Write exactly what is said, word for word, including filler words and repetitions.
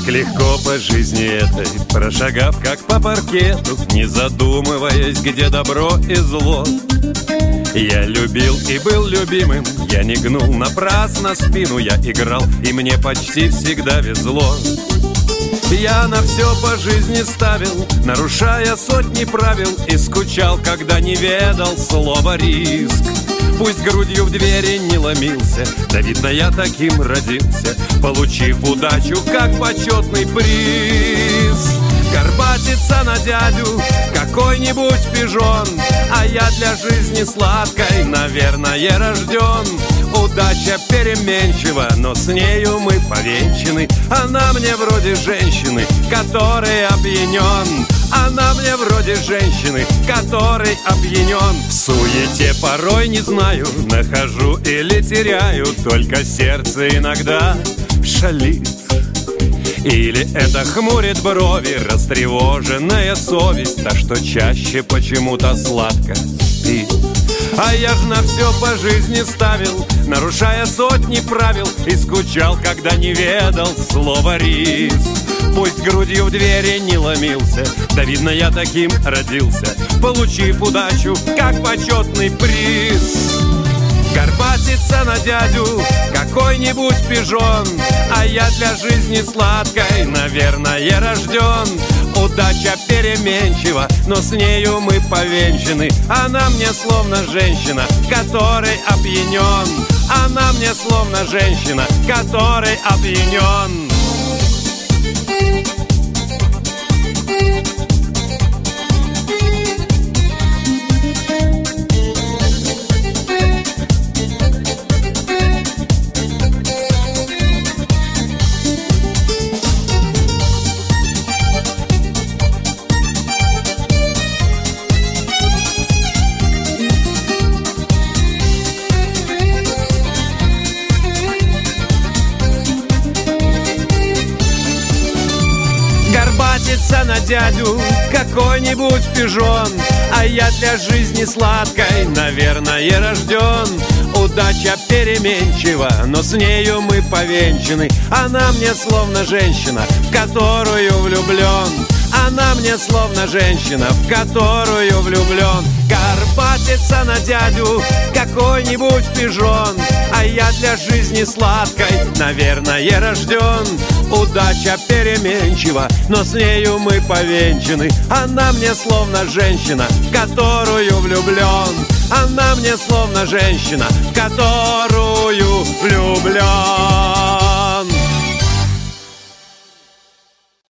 Так легко по жизни этой, прошагав как по паркету, не задумываясь, где добро и зло. Я любил и был любимым, я не гнул напрасно спину, я играл, и мне почти всегда везло. Я на все по жизни ставил, нарушая сотни правил, и скучал, когда не ведал слова риск. Пусть грудью в двери не ломился, да видно я таким родился, получив удачу как почетный приз. Горбатится на дядю какой-нибудь пижон, а я для жизни сладкой, наверное, рожден. Удача переменчива, но с нею мы повенчаны. Она мне вроде женщины, которой опьянен. Она мне вроде женщины, которой опьянен. В суете порой не знаю, нахожу или теряю, только сердце иногда шалит. Или это хмурит брови растревоженная совесть, та, что чаще почему-то сладко спит. А я ж на все по жизни ставил, нарушая сотни правил, и скучал, когда не ведал слова риск. Пусть грудью в двери не ломился, да видно я таким родился, получив удачу как почетный приз. Горбатится на дядю какой-нибудь пижон, а я для жизни сладкой, наверное, рожден. Удача переменчива, но с нею мы повенчаны. Она мне словно женщина, которой опьянен. Она мне словно женщина, которой опьянен. Горбатится на дядю какой-нибудь пижон, а я для жизни сладкой, наверное, рожден. Удача переменчива, но с нею мы повенчаны. Она мне словно женщина, в которую влюблен. Она мне словно женщина, в которую влюблен. Горбатится на дядю какой-нибудь пижон, а я для жизни сладкой, наверное, рожден. Удача переменчива, но с нею мы повенчаны. Она мне словно женщина, в которую влюблен. Она мне словно женщина, в которую влюблен.